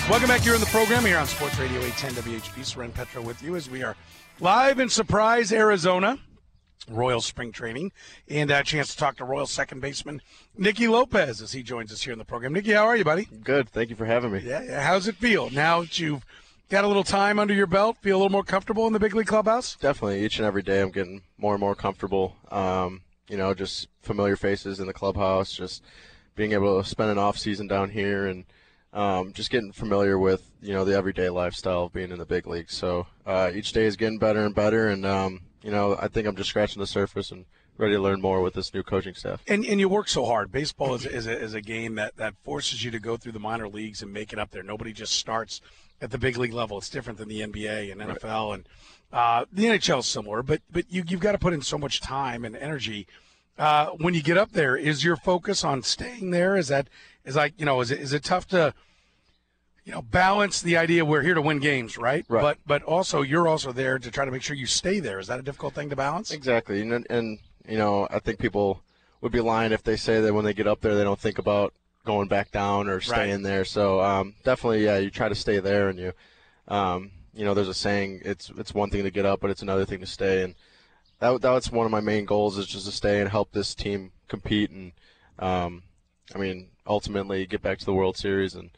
Welcome back here in the program here on Sports Radio 810 WHB. Soren Petro with you as we are live in Surprise, Arizona, Royals spring training, and a chance to talk to Royals second baseman Nicky Lopez as he joins us here in the program. Nicky, how are you, buddy? Good. Thank you for having me. Yeah. How's it feel now that you've got a little time under your belt? Feel a little more comfortable in the big league clubhouse? Definitely. Each and every day I'm getting more and more comfortable. Just familiar faces in the clubhouse, just being able to spend an off season down here and just getting familiar with, the everyday lifestyle of being in the big league. So each day is getting better and better, and, I think I'm just scratching the surface and ready to learn more with this new coaching staff. And you work so hard. Baseball is a game that forces you to go through the minor leagues and make it up there. Nobody just starts at the big league level. It's different than the NBA and NFL, and the NHL is similar, but you've got to put in so much time and energy. When you get up there, is your focus on staying there? Is it tough to, balance the idea we're here to win games, right? But also you're also there to try to make sure you stay there. Is that a difficult thing to balance? Exactly. And I think people would be lying if they say that when they get up there they don't think about going back down or staying there. So definitely, you try to stay there, and you there's a saying, it's one thing to get up, but it's another thing to stay, and that's one of my main goals, is just to stay and help this team compete and ultimately get back to the World Series and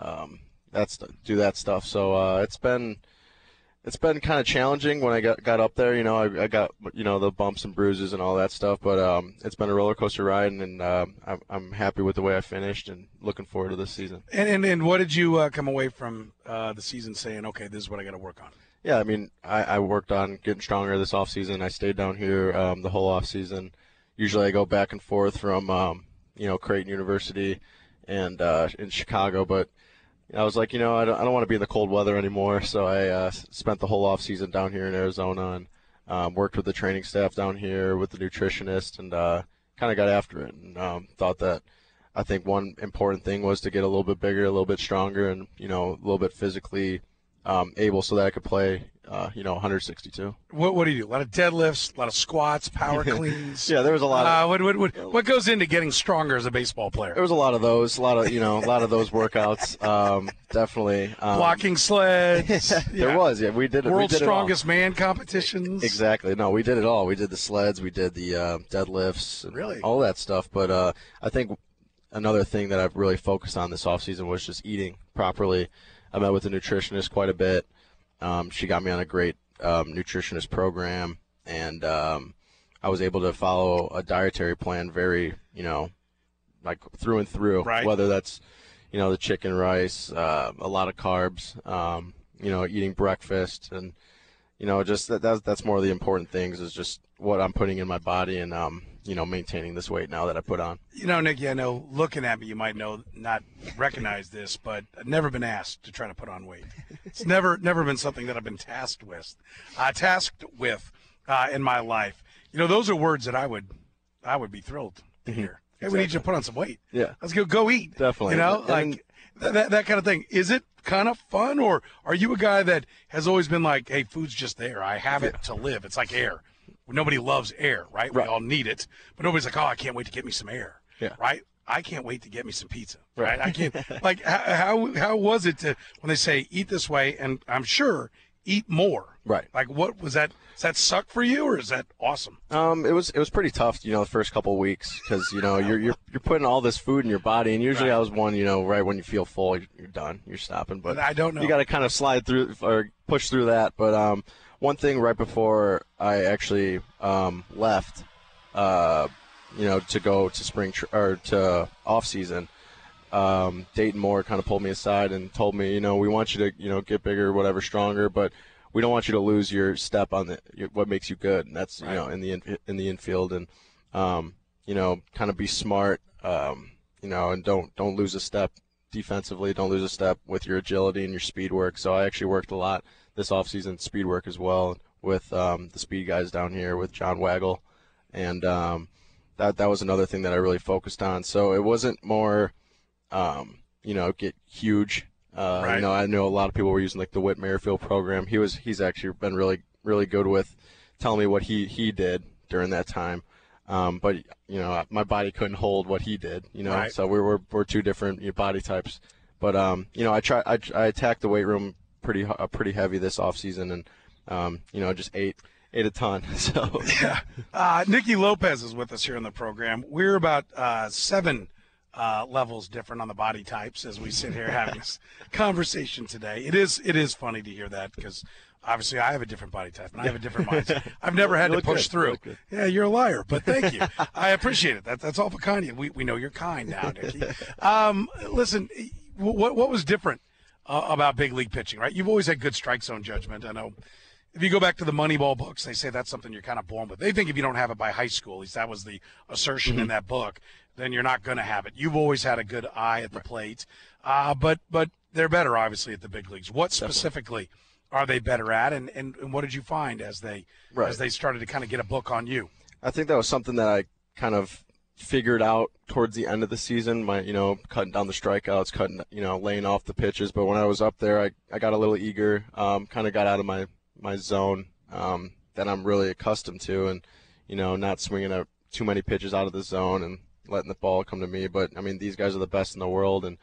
do that stuff. So it's been kind of challenging when I got up there. I got the bumps and bruises and all that stuff, but it's been a roller coaster ride, and I'm happy with the way I finished and looking forward to this season. And what did you come away from the season saying, okay, this is what I got to work on? Yeah, I worked on getting stronger this off season. I stayed down here the whole off season. Usually I go back and forth from Creighton University and in Chicago, but I was like, I don't want to be in the cold weather anymore, so I spent the whole off season down here in Arizona and worked with the training staff down here, with the nutritionist, and kind of got after it, and thought that I think one important thing was to get a little bit bigger, a little bit stronger, and a little bit physically able, so that I could play 162. What do you do? A lot of deadlifts, a lot of squats, power cleans. Yeah, there was a lot of what goes into getting stronger as a baseball player? There was a lot of those, a lot of those workouts. Definitely blocking sleds. There was, we did it. World's Strongest Man competitions. Exactly. No, we did it all. We did the sleds, we did the deadlifts, and really all that stuff. But I think another thing that I've really focused on this offseason was just eating properly. I met with a nutritionist quite a bit. She got me on a great nutritionist program, and I was able to follow a dietary plan very, like through and through, right. Whether that's, the chicken, rice, a lot of carbs, eating breakfast, and, just that's more of the important things, is just what I'm putting in my body and, maintaining this weight now that I put on. Nicky, I know looking at me, you might not recognize this, but I've never been asked to try to put on weight. It's never been something that I've been tasked with in my life. Those are words that I would be thrilled to hear. Hey, we need you to put on some weight. Yeah. Let's go eat. Definitely. That kind of thing. Is it kind of fun, or are you a guy that has always been like, hey, food's just there. I have it to live. It's like air. Nobody loves air, right? We all need it. But nobody's like, oh, I can't wait to get me some air. Yeah. Right? I can't wait to get me some pizza. Right? I can't. Like, how was it when they say eat this way, and I'm sure eat more? Right. Like, what was that? Does that suck for you, or is that awesome? It was pretty tough, the first couple of weeks, because you're putting all this food in your body, and usually I was one, right when you feel full, you're done, you're stopping. But I don't know. You got to kind of slide through or push through that. But one thing right before I actually left, to go to spring or to off season, Dayton Moore kind of pulled me aside and told me, we want you to, get bigger, whatever, stronger, but we don't want you to lose your step on what makes you good, and that's in the infield, and kind of be smart, and don't lose a step defensively, don't lose a step with your agility and your speed work. So I actually worked a lot this offseason, speed work as well, with the speed guys down here with John Waggle, and that was another thing that I really focused on. So it wasn't more, get huge. I know a lot of people were using like the Whit Merrifield program. He's actually been really, really good with telling me what he did during that time. But my body couldn't hold what he did. Right. So we're two different body types. But you know, I attacked the weight room pretty heavy this off season, and you know, just ate a ton. So yeah. Nicky Lopez is with us here on the program. We're about 7 levels different on the body types as we sit here having this conversation today. It is funny to hear that because obviously I have a different body type and I have a different mindset. I've never had to push through. Yeah, you're a liar, but thank you. I appreciate it. That's awful kind of you. We know you're kind now, Nicky. Listen, what was different about big league pitching, right? You've always had good strike zone judgment. I know if you go back to the Moneyball books, they say that's something you're kind of born with. They think if you don't have it by high school, at least that was the assertion in that book, then you're not going to have it. You've always had a good eye at the plate, but they're better, obviously, at the big leagues. What specifically are they better at, and what did you find as they started to kind of get a book on you? I think that was something that I kind of figured out towards the end of the season, cutting down the strikeouts, laying off the pitches. But when I was up there, I got a little eager, kind of got out of my zone that I'm really accustomed to, and, not swinging at too many pitches out of the zone and letting the ball come to me. But, I mean, these guys are the best in the world, and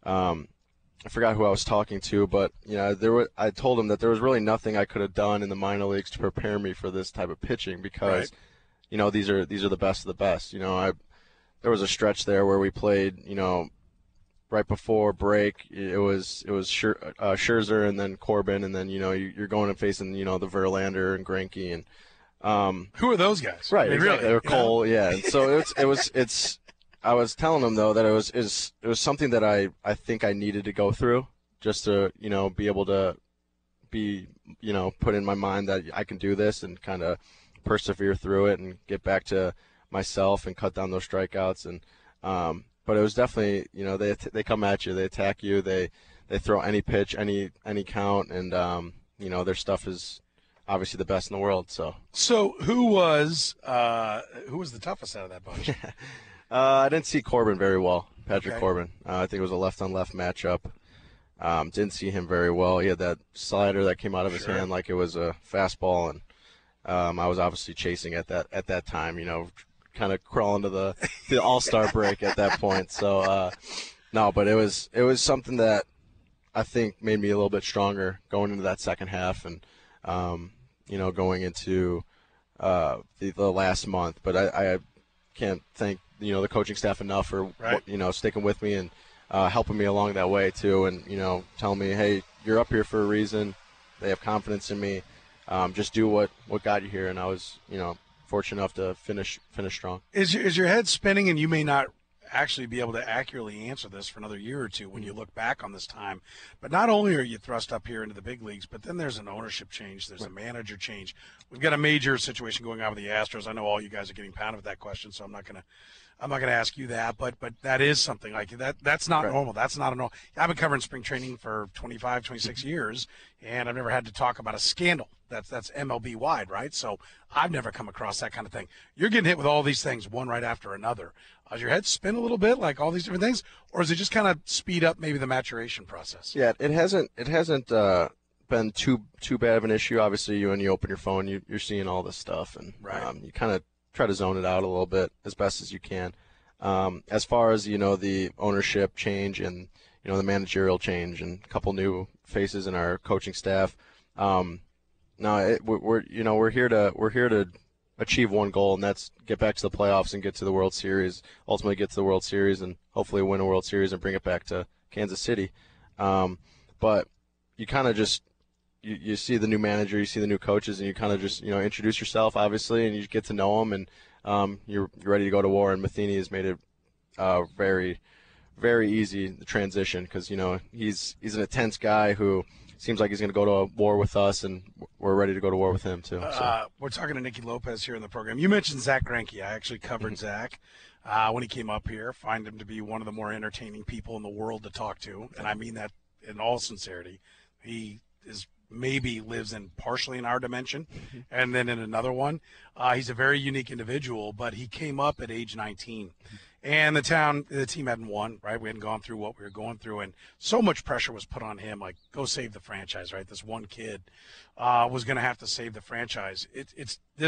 I forgot who I was talking to, but, I told him that there was really nothing I could have done in the minor leagues to prepare me for this type of pitching because, these are the best of the best. There was a stretch there where we played, right before break. It was Scherzer and then Corbin, and then you're going and facing the Verlander and Greinke and who are those guys? Right, I mean, exactly. Really? Or Cole, yeah. So it's. I was telling him though that it was something that I think I needed to go through just to be able to be put in my mind that I can do this and kind of persevere through it and get back to myself and cut down those strikeouts and but it was definitely they come at you, they attack you, they throw any pitch, any count, and their stuff is obviously the best in the world. So who was the toughest out of that bunch? I didn't see Corbin very well, Patrick Corbin. I think it was a left-on-left matchup. Didn't see him very well. He had that slider that came out of his hand like it was a fastball, and I was obviously chasing at that time, kind of crawling to the All-Star break at that point. So, no, but it was something that I think made me a little bit stronger going into that second half and, going into the last month. But I can't thank the coaching staff enough for sticking with me and helping me along that way too, and telling me, hey, you're up here for a reason. They have confidence in me. Just do what got you here, and I was fortunate enough to finish strong. Is your head spinning, and you may not actually be able to accurately answer this for another year or two when you look back on this time, but not only are you thrust up here into the big leagues, but then there's an ownership change, there's a manager change. We've got a major situation going on with the Astros. I know all you guys are getting pounded with that question, so I'm not gonna ask you that, but that is something like that. That's not normal. That's not a normal. I've been covering spring training for 25, 26 years, and I've never had to talk about a scandal. That's MLB wide, right? So I've never come across that kind of thing. You're getting hit with all these things one right after another. Does your head spin a little bit, like all these different things, or does it just kind of speed up maybe the maturation process? Yeah, it hasn't been too bad of an issue. Obviously, when you open your phone, you're seeing all this stuff, and you kind of try to zone it out a little bit as best as you can. As far as the ownership change and the managerial change and a couple new faces in our coaching staff. No, we're here to achieve one goal, and that's get back to the playoffs and get to the World Series. Ultimately, get to the World Series and hopefully win a World Series and bring it back to Kansas City. But you kind of just you see the new manager, you see the new coaches, and you kind of just introduce yourself, obviously, and you get to know them, and you're ready to go to war. And Matheny has made it very, very easy, the transition, because he's an intense guy who seems like he's going to go to a war with us, and we're ready to go to war with him too. So. We're talking to Nicky Lopez here in the program. You mentioned Zach Greinke. I actually covered Zach when he came up here. Find him to be one of the more entertaining people in the world to talk to, and I mean that in all sincerity. He is maybe lives in partially in our dimension and then in another one. He's a very unique individual, but he came up at age 19. And the team hadn't won, right? We hadn't gone through what we were going through, and so much pressure was put on him, like, go save the franchise, right? This one kid was going to have to save the franchise. It's this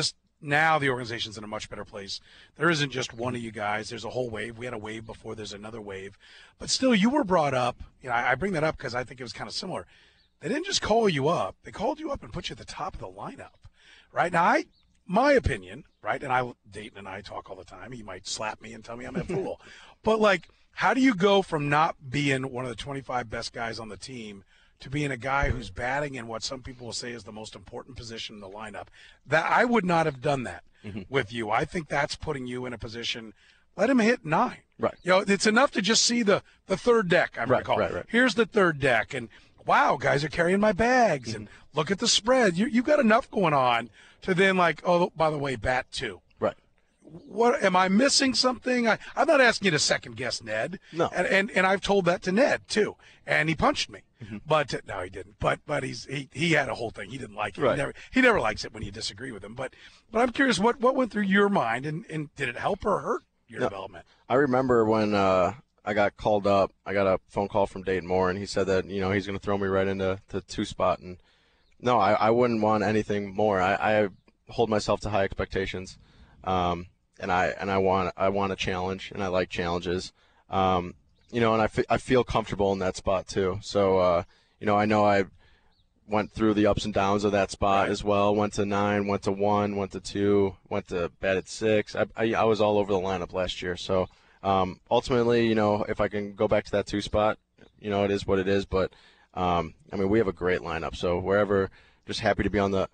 now the organization's in a much better place. There isn't just one of you guys. There's a whole wave. We had a wave before. There's another wave. But still, you were brought up. I bring that up because I think it was kind of similar. They didn't just call you up. They called you up and put you at the top of the lineup, right? Now, my opinion, right, and Dayton and I talk all the time. He might slap me and tell me I'm a fool. But, like, how do you go from not being one of the 25 best guys on the team to being a guy who's batting in what some people will say is the most important position in the lineup? That I would not have done that with you. I think that's putting you in a position. Let him hit 9. Right. It's enough to just see the third deck, I'm going to call it. Right. Here's the third deck, and wow, guys are carrying my bags, and look at the spread. You've got enough going on to then, like, oh, by the way, bat 2. Right. What am I missing something? I'm not asking you to second guess Ned. No. And I've told that to Ned too, and he punched me. But no, he didn't. But he had a whole thing. He didn't like it. Right. He never likes it when you disagree with him. But I'm curious, what went through your mind, and did it help or hurt your development? I remember when I got called up. I got a phone call from Dayton Moore, and he said that he's going to throw me right into the 2 spot. And no, I wouldn't want anything more. I hold myself to high expectations, and I want a challenge, and I like challenges. And I feel comfortable in that spot too. So I know I went through the ups and downs of that spot as well. Went to 9, went to 1, went to 2, went to batted 6. I was all over the lineup last year. So ultimately, if I can go back to that 2 spot, it is what it is. But we have a great lineup. So wherever, just happy to be on the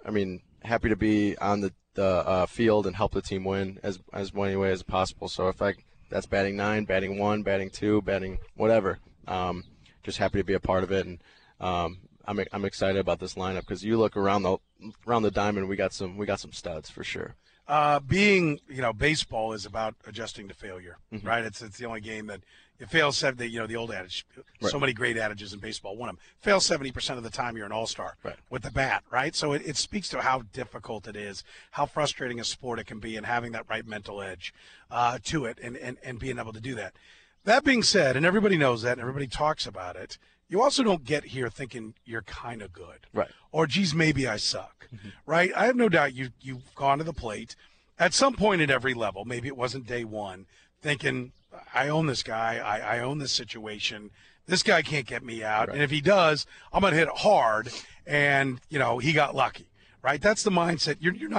field and help the team win as many ways as possible. So if that's batting 9, batting 1, batting 2, batting whatever, just happy to be a part of it. And I'm excited about this lineup because you look around the diamond, we got some studs for sure. Baseball is about adjusting to failure, right? It's the only game that you fail the old adage. Right. So many great adages in baseball. One of them, fail 70% of the time, you're an all-star with the bat, right? So it speaks to how difficult it is, how frustrating a sport it can be, and having that right mental edge to it and being able to do that. That being said, and everybody knows that and everybody talks about it, you also don't get here thinking you're kind of good. Right. Or, geez, maybe I suck. Right? I have no doubt you've gone to the plate at some point at every level. Maybe it wasn't day one, thinking, I own this guy. I own this situation. This guy can't get me out. Right. And if he does, I'm going to hit it hard. And, he got lucky. Right? That's the mindset. You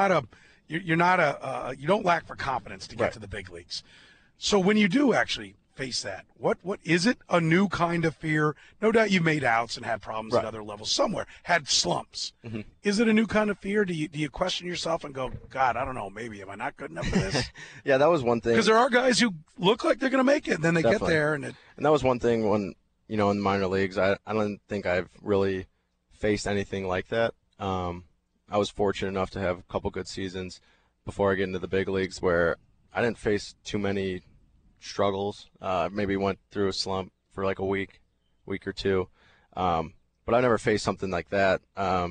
don't lack for confidence to get to the big leagues. So when you do actually face that, what is it? A new kind of fear? No doubt you made outs and had problems at other levels somewhere, had slumps. Is it a new kind of fear? Do you question yourself and go, God, I don't know, maybe am I not good enough for this? Yeah, that was one thing. Because there are guys who look like they're going to make it, and then they get there. And that was one thing when, in the minor leagues, I don't think I've really faced anything like that. I was fortunate enough to have a couple good seasons before I get into the big leagues where I didn't face too many struggles. Maybe went through a slump for like a week or two, but I never faced something like that.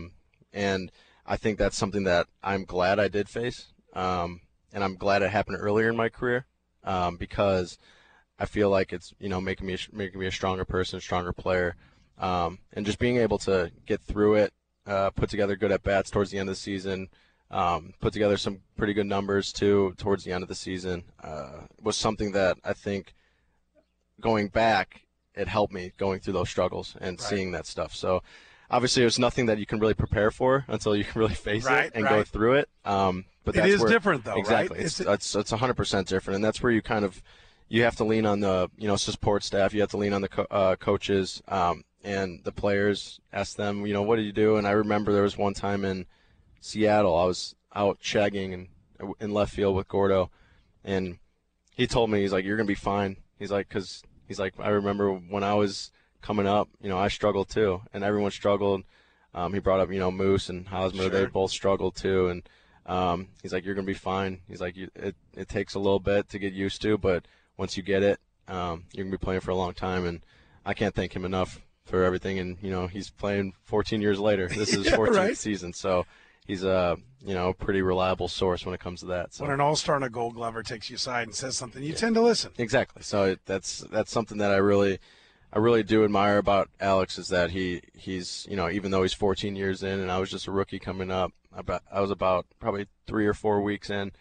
And I think that's something that I'm glad I did face, and I'm glad it happened earlier in my career, because I feel like it's making me a stronger person, stronger player, and just being able to get through it, put together good at bats towards the end of the season. Put together some pretty good numbers too towards the end of the season, was something that I think going back, it helped me going through those struggles and seeing that stuff. So obviously there's nothing that you can really prepare for until you can really face it and go through it. But it is different though, exactly. Right? It's 100% different. And that's where you have to lean on the, support staff. You have to lean on the coaches, and the players, ask them, what do you do? And I remember there was one time in Seattle, I was out shagging in left field with Gordo, and he told me, he's like, you're going to be fine. He's like, I remember when I was coming up, I struggled too, and everyone struggled. He brought up, Moose and Hosmer, they both struggled too, and he's like, you're going to be fine. He's like, it takes a little bit to get used to, but once you get it, you're going to be playing for a long time, and I can't thank him enough for everything. And, he's playing 14 years later. This is his 14th season, so he's a pretty reliable source when it comes to that. So when an all-star and a Gold Glover takes you aside and says something, you tend to listen. Exactly. So that's something that I really I really do admire about Alex is that he's even though he's 14 years in and I was just a rookie coming up, I was about probably 3 or 4 weeks in.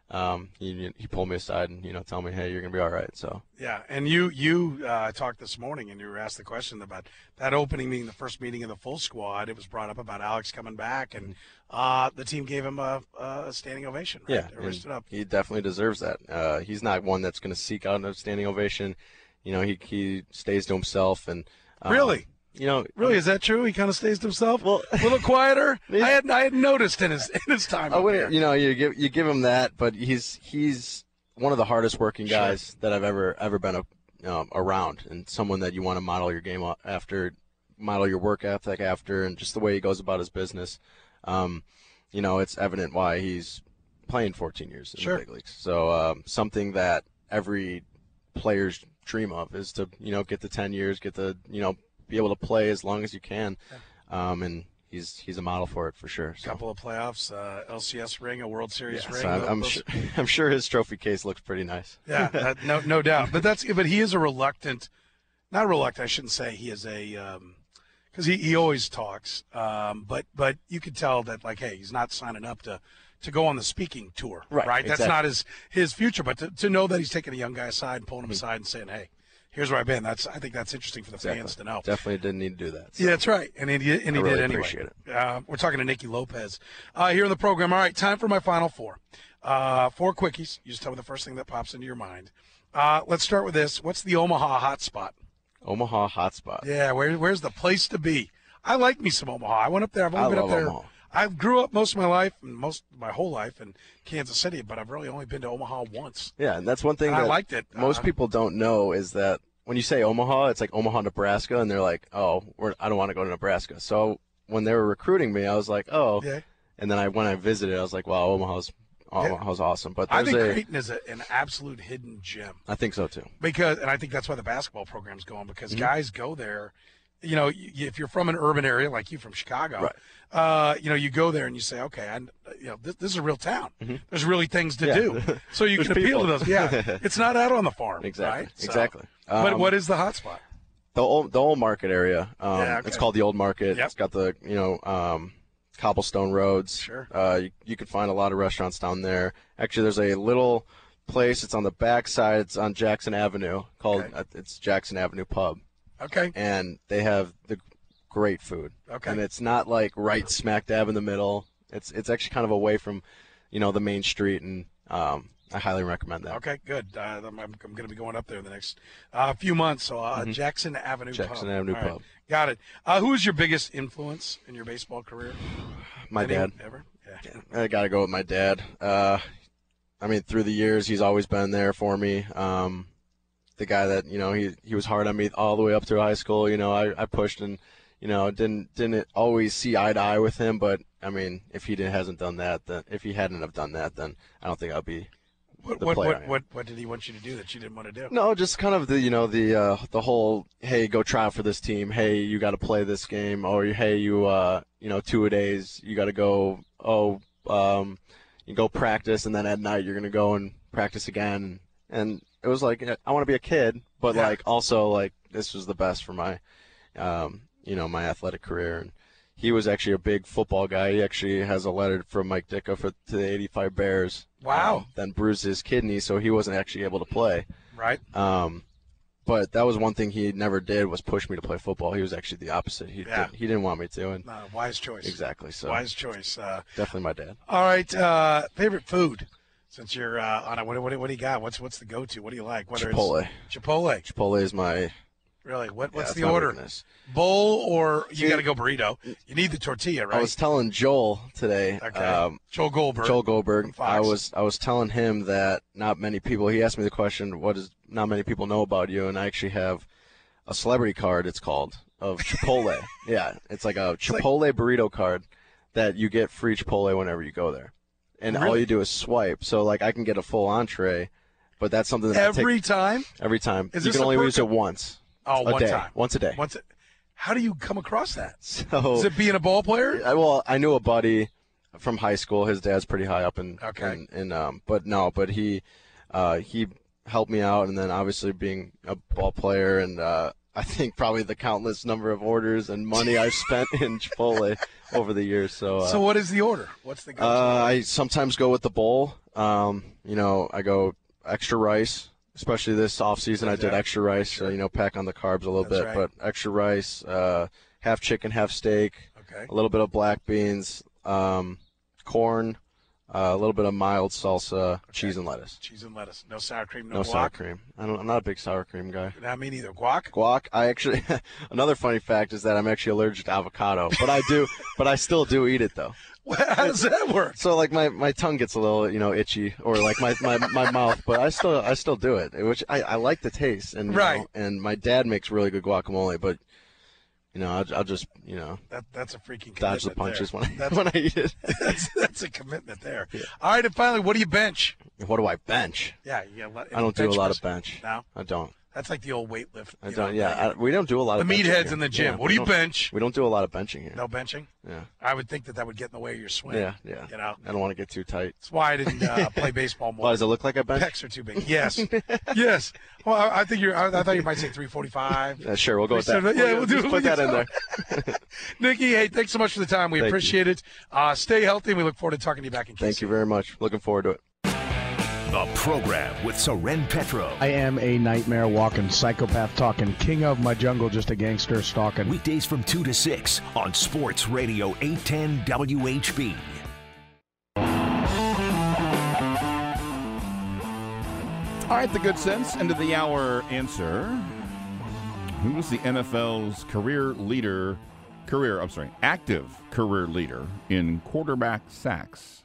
He pulled me aside and told me, hey, you're gonna be all right. So yeah, and you talked this morning and you were asked the question about that opening meeting, the first meeting of the full squad. It was brought up about Alex coming back, and the team gave him a standing ovation. Right? Yeah, Everybody stood up. he definitely deserves that. He's not one that's gonna seek out a standing ovation. He stays to himself and Really? Really, is that true? He kind of stays to himself. Well, a little quieter. I hadn't noticed in his time. I wouldn't, you give him that, but he's one of the hardest working guys that I've ever been around, and someone that you want to model your game after, model your work ethic after, and just the way he goes about his business. It's evident why he's playing 14 years in the big leagues. So something that every player's dream of is to get the 10 years, get the be able to play as long as you can, and he's a model for it for sure. So. Couple of playoffs, LCS ring, a World Series ring. So I'm sure his trophy case looks pretty nice. Yeah, no doubt. But he is a reluctant, not reluctant. I shouldn't say he is a, because he always talks. But you could tell that hey, he's not signing up to go on the speaking tour. Right. Exactly. That's not his future. But to know that he's taking a young guy aside and pulling him aside and saying, hey, here's where I've been. I think that's interesting for the fans to know. Definitely didn't need to do that. So. Yeah, that's right. And he did anyway. Appreciate it. We're talking to Nicky Lopez here in the program. All right, time for my final four. 4 quickies. You just tell me the first thing that pops into your mind. Let's start with this. What's the Omaha hotspot? Omaha hotspot. Yeah, where's the place to be? I like me some Omaha. I went up there. I've only been up there. Omaha. I grew up most of my life and my whole life in Kansas City, but I've really only been to Omaha once. Yeah, and that's one thing and that I liked it. Most people don't know is that when you say Omaha, it's like Omaha, Nebraska, and they're like, oh, I don't want to go to Nebraska. So when they were recruiting me, I was like, oh. Yeah. And then when I visited, I was like, wow, Omaha's awesome. But I think Creighton is an absolute hidden gem. I think so, too. And I think that's why the basketball program's going, because guys go there. If you're from an urban area like you from Chicago, right. You go there and you say, okay, this is a real town. Mm-hmm. There's really things to do, so you can appeal to those. Yeah, it's not out on the farm. Exactly. Right? So, exactly. But what is the hot spot? The old market area. It's called the Old Market. Yep. It's got the cobblestone roads. Sure. You can find a lot of restaurants down there. Actually, there's a little place. It's on the back side. It's on Jackson Avenue called it's Jackson Avenue Pub. Okay. And they have the great food. Okay. And it's not like right smack dab in the middle. It's actually kind of away from, the main street, and I highly recommend that. Okay, good. I'm going to be going up there in the next few months. So Jackson Avenue Pub. Jackson Avenue Pub. Right. Got it. Who is your biggest influence in your baseball career? My dad. Ever? Yeah. I got to go with my dad. Through the years, he's always been there for me. The guy that he was hard on me all the way up through high school. I pushed and didn't always see eye to eye with him. But if he hadn't done that, then I don't think I'd be the player. What did he want you to do that you didn't want to do? No, just kind of the whole, hey, go try out for this team. Hey, you got to play this game. Or hey, you 2-a-days. You got to go. You go practice, and then at night you're gonna go and practice again. And it was like, I want to be a kid, but also this was the best for my, my athletic career. And he was actually a big football guy. He actually has a letter from Mike Ditka to the '85 Bears. Wow. Then bruised his kidney, so he wasn't actually able to play. Right. But that was one thing he never did, was push me to play football. He was actually the opposite. He didn't want me to. And wise choice. Exactly. So wise choice. Definitely my dad. All right. Favorite food. Since you're on it, what do you got? What's the go-to? What do you like? Chipotle. Chipotle. Chipotle is my. Really? What's the order? Weakness. Bowl or you got to go burrito? You need the tortilla, right? I was telling Joel today. Okay. Joel Goldberg. Joel Goldberg. I was telling him that not many people. He asked me the question, "What does not many people know about you?" And I actually have a celebrity card. It's called of Chipotle. Yeah, it's like a Chipotle burrito card that you get free Chipotle whenever you go there. And all you do is swipe. So, I can get a full entree, but that's something that every time? Every time. You can only use it once. Oh, one day. Time. Once a day. How do you come across that? So, is it being a ball player? I knew a buddy from high school. His dad's pretty high up but he helped me out, and then obviously being a ball player, and I think probably the countless number of orders and money I've spent in Chipotle over the years. So what is the order? What's the go-to? I sometimes go with the bowl. I go extra rice, especially this off season. I did extra rice, so pack on the carbs a little bit, right. but extra rice, half chicken, half steak, Okay. a little bit of black beans, corn, a little bit of mild salsa, cheese and lettuce. Cheese and lettuce. No sour cream, No guac? sour cream. I'm not a big sour cream guy. Not me neither. Guac? Guac. I actually another funny fact is that I'm actually allergic to avocado, but I still do eat it though. How does that work? So like my tongue gets a little itchy, or like my mouth, but I still do it, which I like the taste, and Right. And my dad makes really good guacamole, but I'll just That's a freaking commitment dodge the punches there. when I eat it. That's a commitment there. Yeah. All right, and finally, what do you bench? What do I bench? Yeah, I don't do a lot of bench. No, I don't. that's like the old weight lift. I don't. We don't do a lot the of benching meatheads here. in the gym. Yeah, What do you bench? We don't do a lot of benching here. No benching. Yeah. I would think that would get in the way of your swing. Yeah. I don't want to get too tight. That's why I didn't play baseball more. Why does it look like I bench? Pecs are too big. Yes. Yes. Well, I think I thought you might say 345. Yeah, sure, we'll go with that. Yeah, we'll do Just put that in there. Nikki, hey, thanks so much for the time. We appreciate it. Stay healthy, and we look forward to talking to you back in KC. Thank you very much. Looking forward to it. The program with Soren Petro. I am a nightmare walking, psychopath talking, king of my jungle, just a gangster stalking. Weekdays from 2 to 6 on Sports Radio 810 WHB. All right, the good sense, end of the hour answer. Who was the NFL's active career leader in quarterback sacks?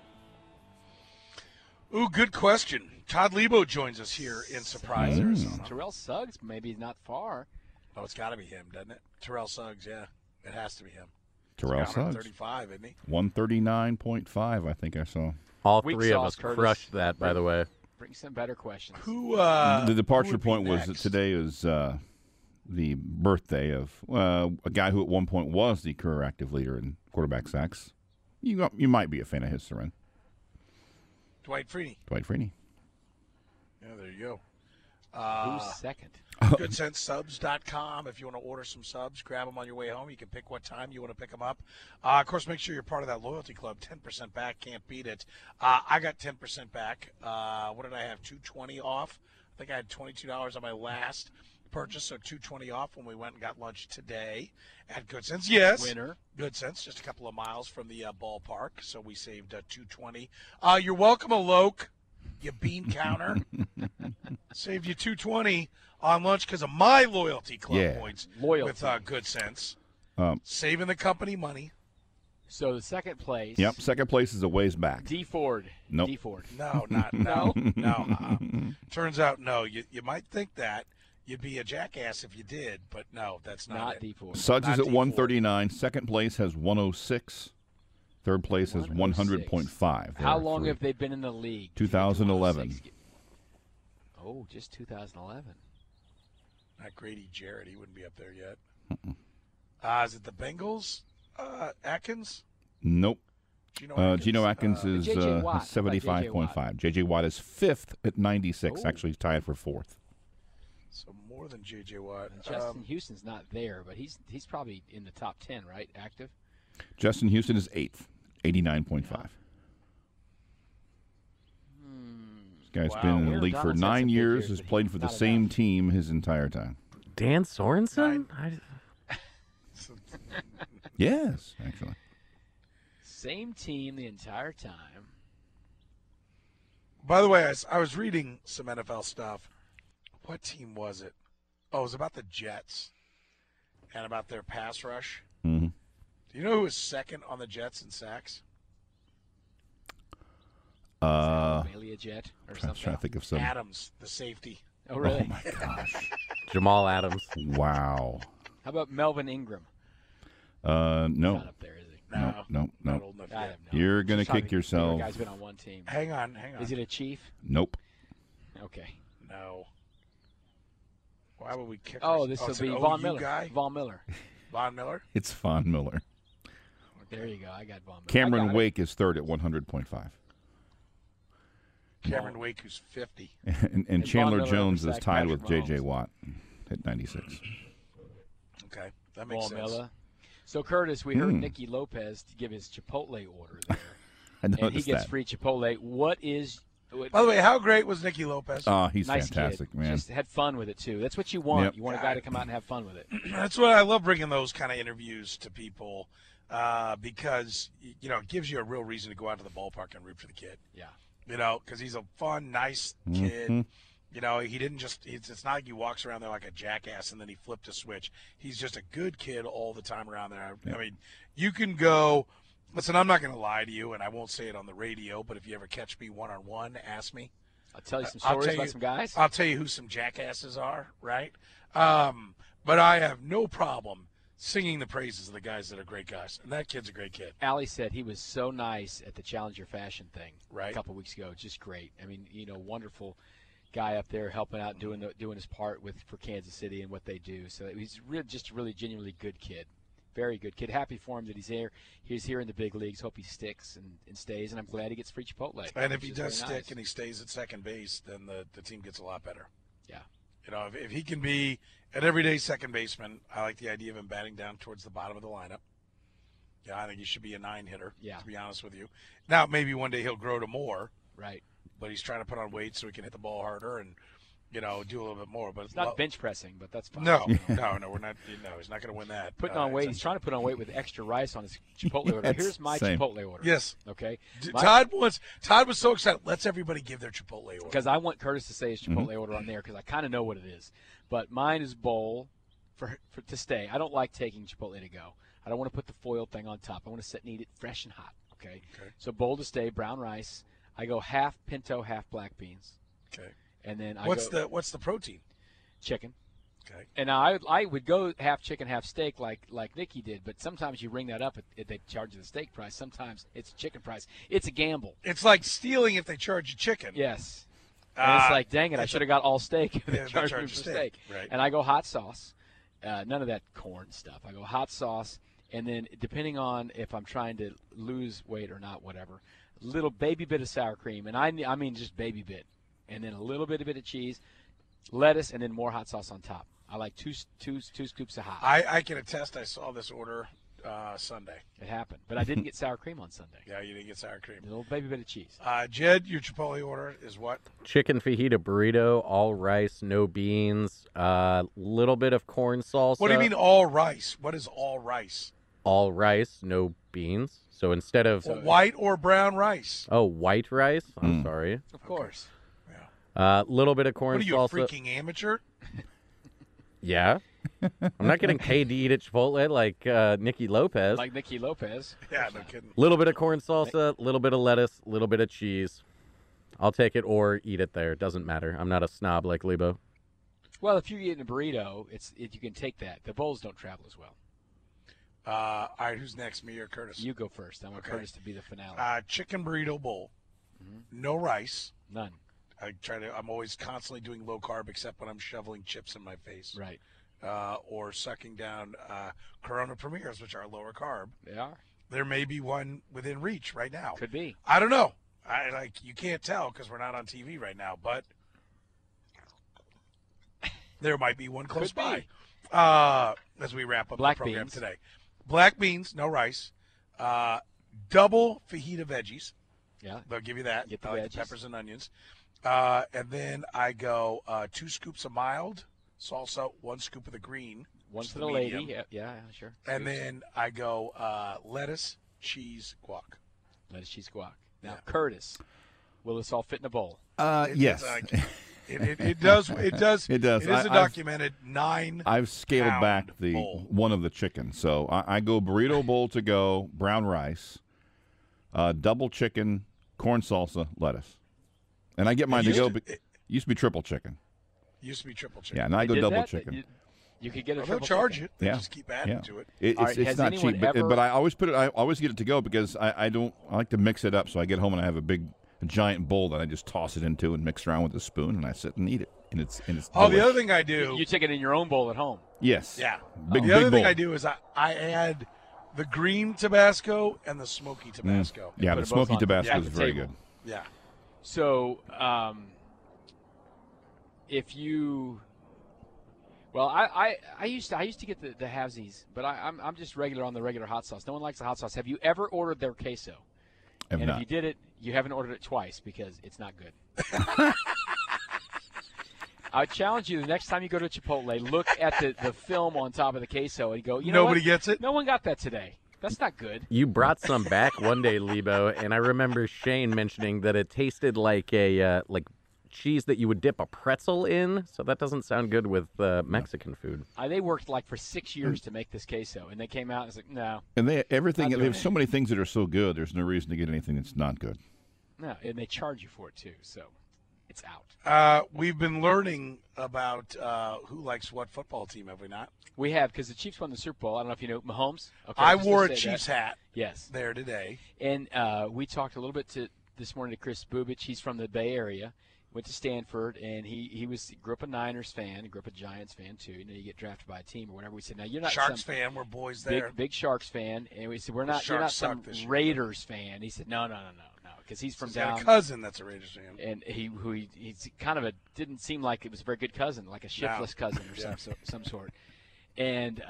Ooh, good question. Todd Lebo joins us here in Surprise, Arizona. Terrell Suggs, maybe not far. Oh, it's got to be him, doesn't it? Terrell Suggs, yeah. It has to be him. Terrell He's Suggs. 35, isn't he? 139.5, I think I saw. All Weak three of sauce, us Curtis. crushed that, by the way. Bring some better questions. The departure point was that next? today is the birthday of a guy who at one point was the career active leader in quarterback sacks. You might be a fan of his, Soren. Dwight Freeney. Dwight Freeney. Yeah, there you go. Who's second? GoodSenseSubs.com. If you want to order some subs, grab them on your way home. You can pick what time you want to pick them up. Of course, make sure you're part of that loyalty club. 10% back, can't beat it. I got 10% back. What did I have? $220 off. I think I had $22 on my last purchase, so $220 off when we went and got lunch today at Good Sense. Yes, Winner. Good Sense, just a couple of miles from the ballpark, so we saved $220. You're welcome, Alok. You bean counter. Saved you $220 on lunch because of my loyalty club points with Good Sense. Saving the company money. So the second place. Yep, second place is a ways back. D Ford. Nope. D Ford. No. Turns out, no. You might think that. You'd be a jackass if you did, but no, that's not it. D Ford. Suggs Not is at D4. 139. Second place has 106. Third place has 100.5. How long have they been in the league? 2011. Oh, just 2011. Not Grady Jarrett. He wouldn't be up there yet. Is it the Bengals? Atkins? Nope. Geno Atkins is J.J. Watt. 75.5. J.J. Watt is fifth at 96. Oh. Actually, tied for fourth. So more than J.J. Watt. And Justin Houston's not there, but he's probably in the top 10, right? Active. Justin Houston is eighth, 89.5. This guy's been in the Aaron league for Donald's had 9 some big years. years, Has but played for the not same enough. team his entire time. Dan Sorensen? Yes, actually. Same team the entire time. By the way, I was reading some NFL stuff. What team was it? Oh, it was about the Jets and about their pass rush. Mm-hmm. Do you know who was second on the Jets in sacks? Amelia Jet or I'm something. trying to think of some. Adams, the safety. Oh, really? Oh my gosh! Jamal Adams. Wow. How about Melvin Ingram? No. Not up there, is he? No, No. not old enough I yet. have no. You're gonna Just trying kick to- yourself. The guy's been on one team. Hang on. Is it a Chief? Nope. Okay. No. Why would we kick? Oh, our- this it's will be an Von OU Miller. guy. Von Miller. Von Miller. It's Von Miller. There you go. I got Von Miller. I Cameron got it. Wake is third at 100.5. Cameron Wake, who's 50. And And Chandler Von Miller Jones is oversacked tied Patrick with J.J. Mahomes. Watt hit 96. Okay, that makes sense. Walmella. So, Curtis, we heard Nicky Lopez give his Chipotle order there. I noticed And he gets that. free Chipotle. What By the way, how great was Nicky Lopez? Oh, he's nice fantastic, kid. man. Just had fun with it, too. That's what you want. Yep. You want a guy to come out and have fun with it. That's what I love, bringing those kind of interviews to people because, it gives you a real reason to go out to the ballpark and root for the kid. Yeah. Because he's a fun, nice kid. He didn't just – it's not like he walks around there like a jackass and then he flipped a switch. He's just a good kid all the time around there. I mean, you can go – listen, I'm not going to lie to you, and I won't say it on the radio, but if you ever catch me one-on-one, ask me. I'll tell you some stories about some guys. I'll tell you who some jackasses are, right? But I have no problem singing the praises of the guys that are great guys. And that kid's a great kid. Allie said he was so nice at the Challenger Fashion thing Right. a couple weeks ago. Just great. I mean, wonderful guy up there helping out, doing his part for Kansas City and what they do. So he's just a really genuinely good kid. Very good kid. Happy for him that he's here. He's here in the big leagues. Hope he sticks and stays. And I'm glad he gets free Chipotle. And if he which is does very stick nice. and he stays at second base, then the team gets a lot better. Yeah. If he can be an everyday second baseman, I like the idea of him batting down towards the bottom of the lineup. Yeah, I think he should be a 9-hitter, to be honest with you. Now, maybe one day he'll grow to more. Right. But he's trying to put on weight so he can hit the ball harder and, do a little bit more. But It's not bench pressing, but that's fine. No, we're not. No, he's not going to win that. Putting on weight. He's trying to put on weight with extra rice on his Chipotle order. Here's my same. Chipotle order. Yes. Okay. Todd was so excited. Let's everybody give their Chipotle order. Because I want Curtis to say his Chipotle order on there because I kind of know what it is. But mine is bowl for to stay. I don't like taking Chipotle to go. I don't want to put the foil thing on top. I want to sit and eat it fresh and hot. Okay. So bowl to stay, brown rice. I go half pinto, half black beans. Okay. And then what's the protein? Chicken. Okay. And I would go half chicken, half steak like Nicky did, but sometimes you ring that up if they charge you the steak price. Sometimes it's a chicken price. It's a gamble. It's like stealing if they charge you chicken. Yes. And it's like, dang it, I should have got all steak if they Yeah, charged they me charge for you steak. steak. Right. And I go hot sauce. None of that corn stuff. I go hot sauce, and then depending on if I'm trying to lose weight or not, whatever, little baby bit of sour cream, and I mean just baby bit. And then a little bit of cheese, lettuce, and then more hot sauce on top. I like two scoops of hot. I can attest. I saw this order Sunday. It happened, but I didn't get sour cream on Sunday. Yeah, you didn't get sour cream. A little baby bit of cheese. Jed, your Chipotle order is what? Chicken fajita burrito, all rice, no beans, little bit of corn salsa. What do you mean all rice? What is all rice? All rice, no beans. So instead of White or brown rice? white rice, I'm sorry. Of course. Little bit of corn What are you, salsa. a freaking amateur? Yeah. I'm not getting paid to eat at Chipotle like Nicky Lopez. Like Nicky Lopez. Yeah, no kidding. Little bit of corn salsa, little bit of lettuce, little bit of cheese. I'll take it or eat it there. It doesn't matter. I'm not a snob like Lebo. Well, if you're eating a burrito, you can take that. The bowls don't travel as well. All right, who's next, me or Curtis? You go first. I want Okay. Curtis to be the finale. Chicken burrito bowl, no rice. None. I'm always constantly doing low carb, except when I'm shoveling chips in my face. Right. Or sucking down Corona Premiers, which are lower carb. They are. There may be one within reach right now. Could be. I don't know. You can't tell because we're not on TV right now, but there might be one close Could by. As we wrap up Black the program beans. today. Black beans, no rice. Double fajita veggies. Yeah. They'll give you that. Get the I like veggies. the peppers and onions. And then I go 2 scoops of mild salsa, 1 scoop of the green. One which is for the the lady. medium. Yeah, sure. And then I go lettuce, cheese, guac. Lettuce, cheese, guac. Now, Yeah. Curtis, will this all fit in a bowl? Yes. It does. It does. It does. It is a documented 9. I've scaled pound back the bowl. one of the chicken. So I go burrito bowl to go, brown rice, double chicken, corn salsa, lettuce. And I get mine to go. Used to be triple chicken. Used to be triple chicken. Yeah, now I They go did double that? chicken. You could get a Well, they'll triple charge chicken. it. They Yeah. just keep adding Yeah. to it. All right, It's has not anyone cheap, but, ever- but I always put it. I always get it to go because I like to mix it up. So I get home and I have a giant bowl that I just toss it into and mix around with a spoon, and I sit and eat it. And it's Oh, the delish. other thing I do. You take it in your own bowl at home. Yes. Yeah. Big The other big thing bowl. I do is I add the green Tabasco and the smoky Tabasco. Yeah, Put the them both smoky on Tabasco at is the very table. good. Yeah. So, if you Well, I used to get the halvesies, but I'm just regular on the regular hot sauce. No one likes the hot sauce. Have you ever ordered their queso? Have And not. if you did it, you haven't ordered it twice because it's not good. I challenge you the next time you go to Chipotle, look at the film on top of the queso and go, you know Nobody what? gets it? No one got that today. That's not good. You brought some back one day, Lebo, and I remember Shane mentioning that it tasted like a cheese that you would dip a pretzel in. So that doesn't sound good with Mexican food. They worked like for 6 years to make this queso, and they came out and was like, no, And they Not doing have it. so many things that are so good. There's no reason to get anything that's not good. no, and they charge you for it too, so it's out. We've been learning about who likes what football team, have we not? We have, because the Chiefs won the Super Bowl. I don't know if you know Mahomes. Okay, I just wore a to say Chiefs that. hat Yes. there today. And we talked a little bit this morning to Chris Bubich. He's from the Bay Area, went to Stanford, and he grew up a Niners fan, grew up a Giants fan too. You know, you get drafted by a team or whatever. We said, now you're not Sharks some fan, we're boys there. big Sharks fan, and we said you're not Sharks some suck this year. Raiders fan. He said, no, because he's from He's got down. a cousin that's a Raiders fan. And he's kind of didn't seem like it was a very good cousin, like a shiftless cousin or Yeah. some sort. And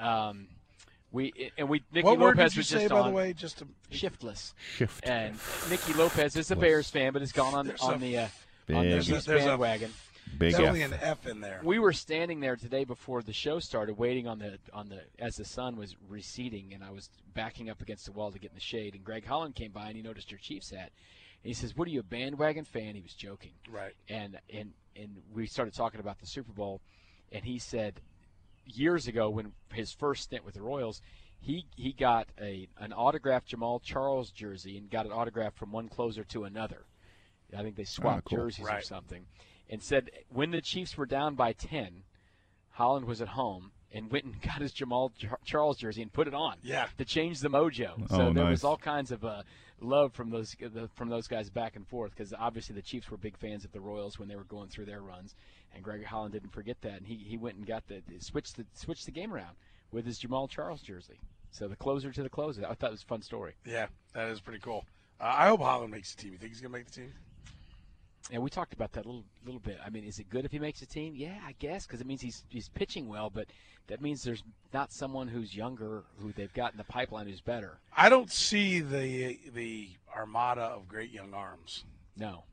Nicky What word Lopez did you was say, just by on the way? Just to shiftless. Shift. And Nicky Lopez is a Bears fan, but has gone on There's the Big, Chiefs there's a- bandwagon. big definitely F. an F in there. We were standing there today before the show started, waiting on the as the sun was receding, and I was backing up against the wall to get in the shade. And Greg Holland came by, and he noticed your Chiefs hat, and he says, "What are you, a bandwagon fan?" He was joking, Right. and we started talking about the Super Bowl, and he said years ago when his first stint with the Royals, he got an autographed Jamal Charles jersey and got it autographed from one closer to another. I think they swapped cool. jerseys or Right. something. And said when the Chiefs were down by 10, Holland was at home and went and got his Jamal Charles jersey and put it on. Yeah. To change the mojo. Oh, So there nice. was all kinds of love from those guys back and forth, because obviously the Chiefs were big fans of the Royals when they were going through their runs, and Greg Holland didn't forget that, and he went and got switched the game around with his Jamal Charles jersey. So the closer to the closer. I thought it was a fun story. Yeah, that is pretty cool. I hope Holland makes the team. You think he's going to make the team? And we talked about that a little bit. I mean, is it good if he makes a team? Yeah, I guess, because it means he's pitching well, but that means there's not someone who's younger who they've got in the pipeline who's better. I don't see the armada of great young arms No.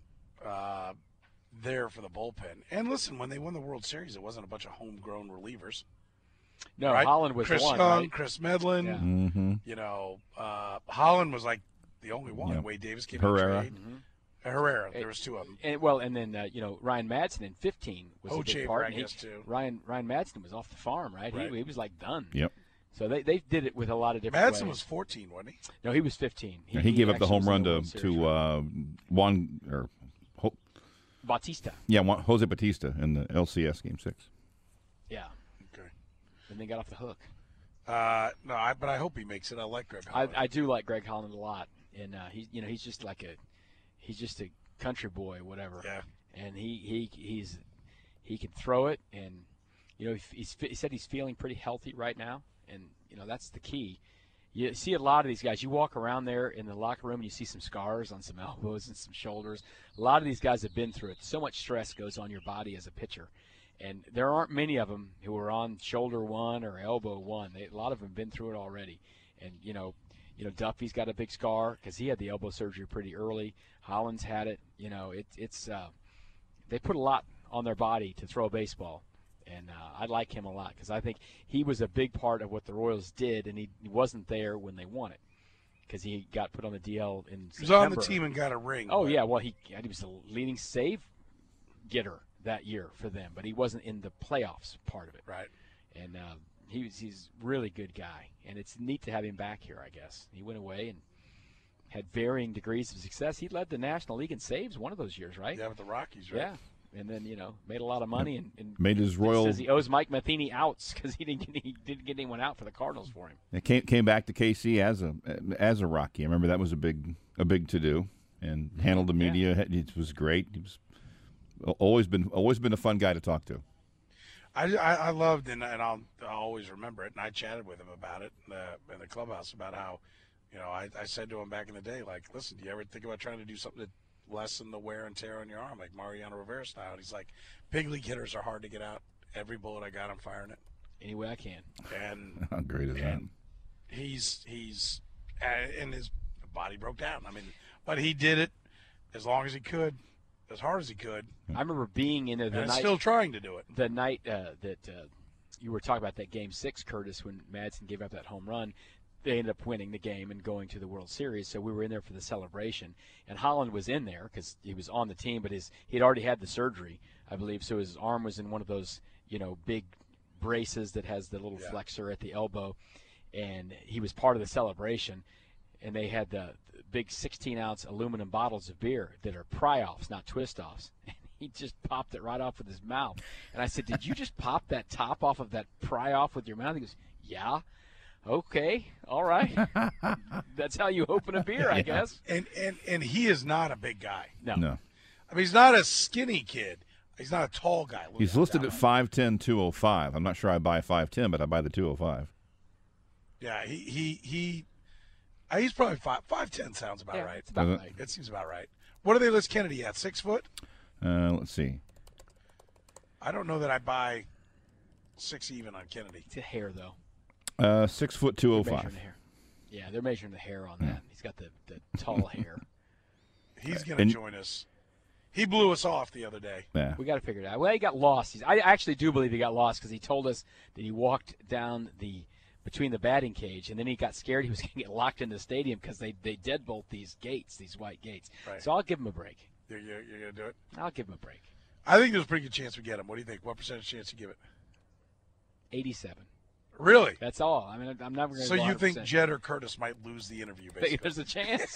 there for the bullpen. And listen, when they won the World Series, it wasn't a bunch of homegrown relievers. No, right? Holland was Chris the one, Young, right? Chris Medlin. Yeah. Mm-hmm. You know, Holland was like the only one. Yeah. Wade Davis came Herrera. in trade. Herrera. There was two of them. And then Ryan Madsen in 15 was a Hochevar, big part. I and guess, too. Ryan Madsen was off the farm, right? Right. He was like done. Yep. So they did it with a lot of different Madsen ways. was 14, wasn't he? No, he was 15. He gave up the actually home was run in the to World Series run. Juan or Bautista. Jose Batista in the LCS Game 6. Yeah. Okay. And they got off the hook. But I hope he makes it. I like Greg Holland. I do like Greg Holland a lot, and he's just a country boy, whatever. Yeah. And he can throw it, and he said he's feeling pretty healthy right now, and that's the key. You see a lot of these guys. You walk around there in the locker room, and you see some scars on some elbows and some shoulders. A lot of these guys have been through it. So much stress goes on your body as a pitcher. And there aren't many of them who are on shoulder one or elbow one. A lot of them have been through it already. And, Duffy's got a big scar because he had the elbow surgery pretty early. Holland's had it. They put a lot on their body to throw a baseball. And I like him a lot because I think he was a big part of what the Royals did, and he wasn't there when they won it because he got put on the DL in September. He was on the team and got a ring. Oh, but- yeah. Well, he was the leading save getter that year for them, but he wasn't in the playoffs part of it. Right. And he's a really good guy, and it's neat to have him back here, I guess. He went away and had varying degrees of success. He led the National League in saves one of those years, right? Yeah, with the Rockies, right? Yeah. And then, made a lot of money and Made his Royal. says he owes Mike Matheny outs because he didn't get anyone out for the Cardinals for him. It came back to KC as a Rocky. I remember that was a big to do, and handled the media. It was great. He was always been a fun guy to talk to. I loved, and I'll always remember it, and I chatted with him about it in the clubhouse about how, I said to him back in the day, like, listen, do you ever think about trying to do something to lessen the wear and tear on your arm, like Mariano Rivera style? And he's like, big league hitters are hard to get out every bullet I got, I'm firing it. Any way I can. And How great is that? and he's and his body broke down. I mean, but he did it as long as he could, as hard as he could. I remember being in there the And night. still trying to do it. The night that you were talking about that Game 6, Curtis, when Madsen gave up that home run, they ended up winning the game and going to the World Series. So we were in there for the celebration, and Holland was in there because he was on the team, but he'd already had the surgery, I believe. So his arm was in one of those, big braces that has the little flexor at the elbow, and he was part of the celebration. And they had the big 16-ounce aluminum bottles of beer that are pry-offs, not twist-offs. He just popped it right off with his mouth. And I said, did you just pop that top off of that pry-off with your mouth? He goes, yeah. Okay, all right. That's how you open a beer, I guess. And he is not a big guy. No. No. I mean, he's not a skinny kid. He's not a tall guy. He's listed at 5'10", 205. I'm not sure I buy 5'10", but I buy the 205. Yeah, he's probably 5'10" sounds about right. It's about right. It seems about right. What do they list Kennedy at? 6 foot? Let's see. I don't know that I buy 6 even on Kennedy. It's a hair, though. 6 foot They're 205. measuring the hair. Yeah, they're measuring the hair on that. He's got the tall hair. He's going to join us. He blew us off the other day. Yeah. We got to figure it out. Well, he got lost. I actually do believe he got lost because he told us that he walked down between the batting cage, and then he got scared he was going to get locked in the stadium because they deadbolt these gates, these white gates. Right. So I'll give him a break. You're going to do it? I'll give him a break. I think there's a pretty good chance we get him. What do you think? What percentage chance you give it? 87. Really? That's all. I mean, I'm never going to So you think Jed or Curtis might lose the interview, basically? There's a chance.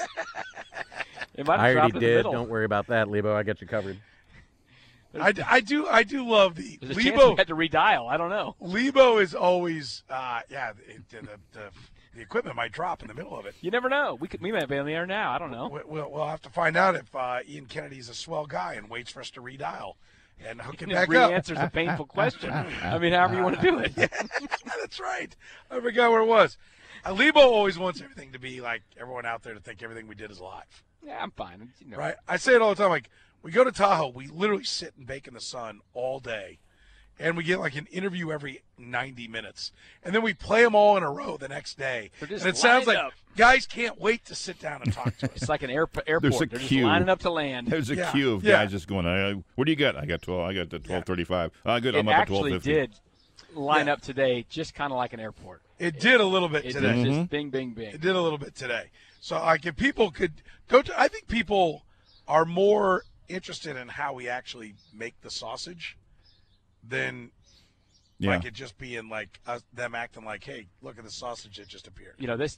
It might I have already dropped in the did. middle. Don't worry about that, Lebo. I got you covered. I do love the There's a chance we Lebo. had to redial. I don't know. Lebo is always, the equipment might drop in the middle of it. You never know. We might be on the air now. I don't know. We'll have to find out if Ian Kennedy's a swell guy and waits for us to redial and hook it It back up. re-answers a painful question. I mean, however you want to do it. That's right. I forgot where it was. Lebo always wants everything to be like everyone out there to think everything we did is live. Yeah, I'm fine. Right? I say it all the time. Like, we go to Tahoe, we literally sit and bake in the sun all day, and we get like an interview every 90 minutes. And then we play them all in a row the next day. They're just And it sounds like lined up. guys can't wait to sit down and talk to us. It's like an airport. There's a They're just queue. lining up to land. There's a Yeah. queue of Yeah. guys just going, what do you got? I got 12. I got the 1235. Good. It I'm up at actually 1250. did line up today just kind of like an airport. It did a little bit It today. did just bing, bing, bing. It did a little bit today. So, like, if people could go to, I think people are more interested in how we actually make the sausage than like it just being like them acting like, hey, look at the sausage that just appeared. You know, this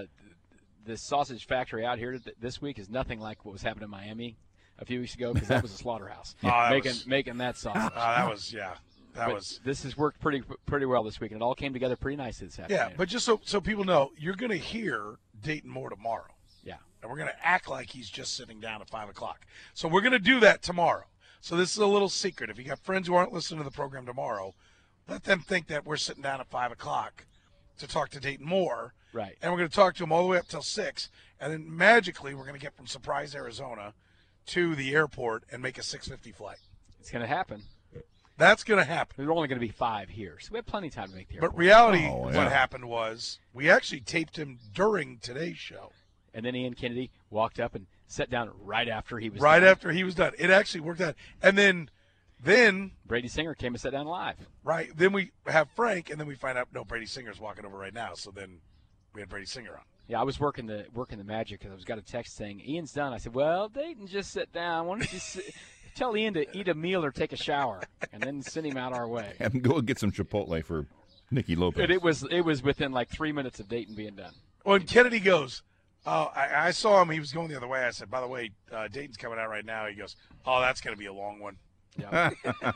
sausage factory out here this week is nothing like what was happening in Miami a few weeks ago because that was a slaughterhouse making that sausage. That was But this has worked pretty well this week, and it all came together pretty nicely this afternoon. Yeah, but just so people know, you're going to hear Dayton Moore tomorrow. Yeah. And we're going to act like he's just sitting down at 5 o'clock. So we're going to do that tomorrow. So this is a little secret. If you got friends who aren't listening to the program tomorrow, let them think that we're sitting down at 5 o'clock to talk to Dayton Moore. Right. And we're going to talk to him all the way up till 6. And then magically we're going to get from Surprise, Arizona to the airport and make a 6:50 flight. It's going to happen. That's going to happen. There's only going to be 5 here, so we have plenty of time to make the airport. But reality, Oh, what yeah. happened was we actually taped him during today's show. And then Ian Kennedy walked up and sat down right after he was Right done. after he was done. It actually worked out. And then Brady Singer came and sat down live. right, then we have Frank, and then we find out, no, Brady Singer's walking over right now. So then we had Brady Singer on. Yeah, I was working the magic because I got a text saying Ian's done. I said, well, Dayton just sit down. Why don't you tell Ian to eat a meal or take a shower, and then send him out our way. Have him go get some Chipotle for Nicky Lopez. And it was within like 3 minutes of Dayton being done. When Kennedy goes, I saw him. He was going the other way. I said, by the way, Dayton's coming out right now. He goes, oh, that's going to be a long one. Yeah.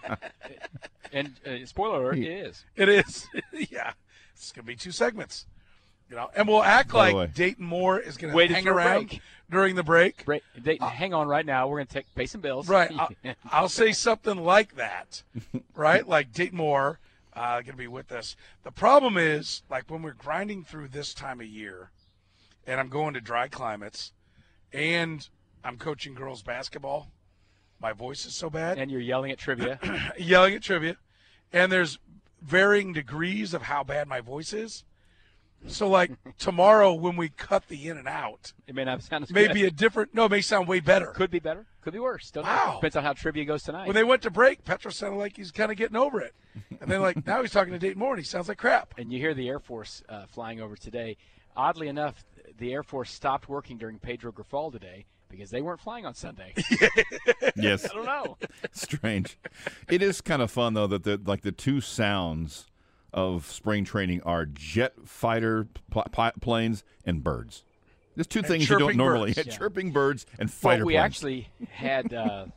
And spoiler alert, it is. It is. Yeah. It's going to be 2 segments. You know, and we'll act By the way. like Dayton Moore is going to Waited hang for a around break. during the break. Dayton, hang on right now. We're going to pay some bills. Right. I'll say something like that, right? Like Dayton Moore going to be with us. The problem is, like when we're grinding through this time of year, and I'm going to dry climates, and I'm coaching girls basketball, my voice is so bad. And you're yelling at trivia. Yelling at trivia, and there's varying degrees of how bad my voice is. So, like, tomorrow when we cut the in and out, It may not sound as maybe good. a different – no, it may sound way better. Could be better. Could be worse. Don't know. Wow. Depends on how trivia goes tonight. When they went to break, Petro sounded like he's kind of getting over it. And then, like, now he's talking to Dayton Moore, and he sounds like crap. And you hear the Air Force flying over today. Oddly enough, the Air Force stopped working during Pedro Grifal today because they weren't flying on Sunday. Yes. I don't know. Strange. It is kind of fun though that the two sounds of spring training are jet fighter planes and birds. There's two things you don't chirping normally birds. get: chirping birds and fighter Well, we planes. actually had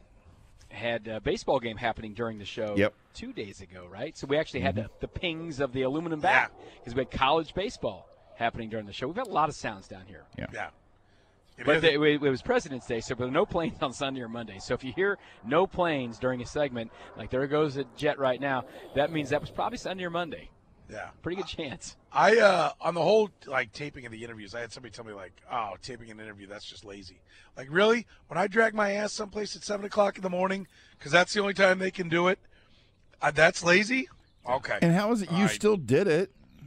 a baseball game happening during the show Yep. 2 days ago, right? So we actually had the pings of the aluminum bat because we had college baseball happening during the show. We've got a lot of sounds down here. Yeah. But it was President's Day, so there were no planes on Sunday or Monday. So if you hear no planes during a segment, like there goes a jet right now, that means that was probably Sunday or Monday. Yeah. Pretty good chance. I on the whole, like, taping of the interviews, I had somebody tell me, like, oh, taping an interview, that's just lazy. Like, really? When I drag my ass someplace at 7 o'clock in the morning, because that's the only time they can do it, that's lazy? Okay. And how is it you still did it?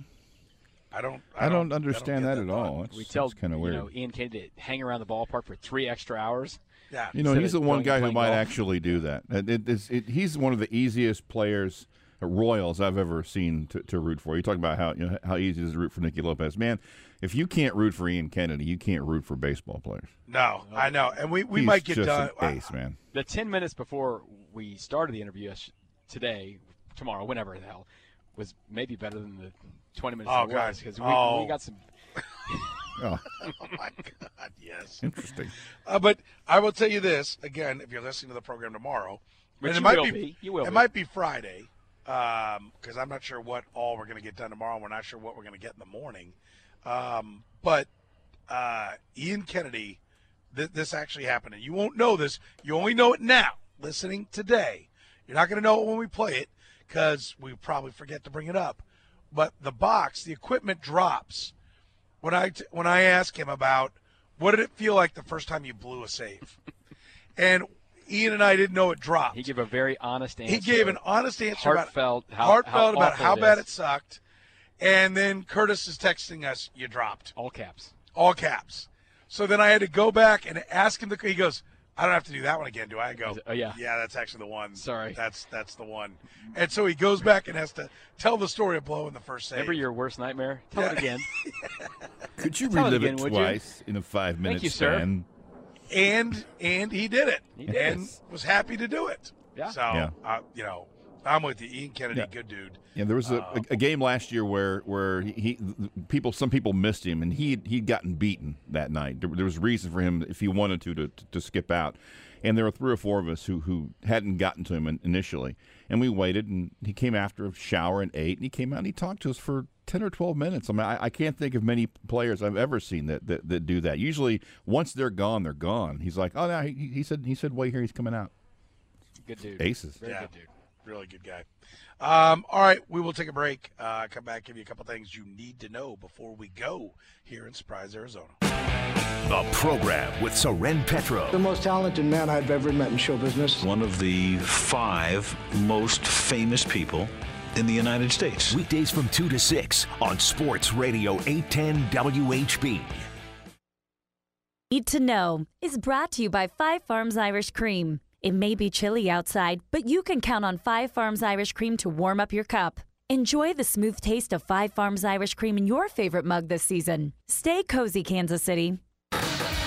I don't understand get that at all. That's, We tell kind of weird. Ian Kennedy to hang around the ballpark for 3 extra hours. Yeah. Instead He's the of one going guy and who playing might golf. actually do that. He's one of the easiest players, Royals, I've ever seen to root for. You talk about how easy it is to root for Nicky Lopez. Man, if you can't root for Ian Kennedy, you can't root for baseball players. No, I know. And we He's might get just done. an ace, man. The 10 minutes before we started the interview tomorrow, whenever the hell, was maybe better than the 20 minutes Oh, it God. was because Oh. we got some. Oh, Oh, my God, yes. interesting. But I will tell you this, again, if you're listening to the program tomorrow, Which and you will be. You will It be. might be Friday, because I'm not sure what all we're going to get done tomorrow. We're not sure what we're going to get in the morning. But Ian Kennedy, this actually happened. And you won't know this. You only know it now, listening today. You're not going to know it when we play it because we probably forget to bring it up. But the equipment drops when I ask him about what did it feel like the first time you blew a save. And Ian and I didn't know it dropped. He gave a very honest answer. He gave an honest answer heartfelt about how awful bad is. it sucked. And then Curtis is texting us, you dropped. All caps. All caps. So then I had to go back and ask him. He goes, I don't have to do that one again, do I? I go, Oh, yeah. Yeah, that's actually the one. Sorry. That's the one. And so he goes back and has to tell the story of blowing the first save. Remember your worst nightmare? Tell it again. Could you Tell it relive again, it would you? twice in a 5-minute you, sir. span? And he did it. He did. And was happy to do it. Yeah. So, Yeah. I'm with you. Ian Kennedy, Yeah. good dude. Yeah, there was a game last year where some people missed him, and he'd gotten beaten that night. There was reason for him if he wanted to skip out, and there were 3 or 4 of us who hadn't gotten to him initially, and we waited, and he came after a shower and ate, and he came out and he talked to us for 10 or 12 minutes. I mean, I can't think of many players I've ever seen that do that. Usually, once they're gone, they're gone. He's like, oh no, he said, wait here, he's coming out. Good dude. Aces. Very Yeah. good dude. Really good guy. All right, we will take a break. Come back, give you a couple things you need to know before we go here in Surprise, Arizona. The program with Soren Petro. The most talented man I've ever met in show business. One of the 5 most famous people in the United States. Weekdays from 2 to 6 on Sports Radio 810 WHB. Need to Know is brought to you by Five Farms Irish Cream. It may be chilly outside, but you can count on Five Farms Irish Cream to warm up your cup. Enjoy the smooth taste of Five Farms Irish Cream in your favorite mug this season. Stay cozy, Kansas City. All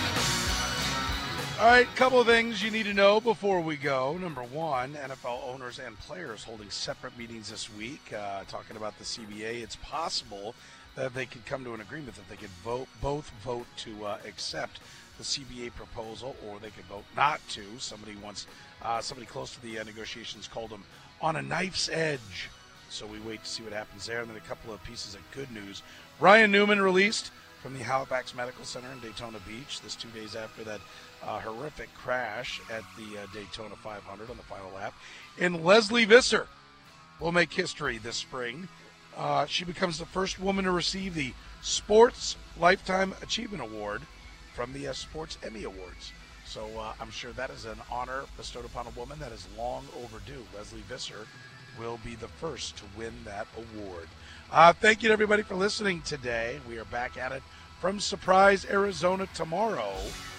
right, couple of things you need to know before we go. Number one, NFL owners and players holding separate meetings this week, talking about the CBA. It's possible that they could come to an agreement that they could both vote to accept the CBA proposal, or they could vote not to. Somebody close to the negotiations called them on a knife's edge. So we wait to see what happens there. And then a couple of pieces of good news. Ryan Newman released from the Halifax Medical Center in Daytona Beach. This 2 days after that horrific crash at the Daytona 500 on the final lap. And Leslie Visser will make history this spring. She becomes the first woman to receive the Sports Lifetime Achievement Award from the Sports Emmy Awards. So I'm sure that is an honor bestowed upon a woman that is long overdue. Leslie Visser will be the first to win that award. Thank you to everybody for listening today. We are back at it from Surprise, Arizona tomorrow.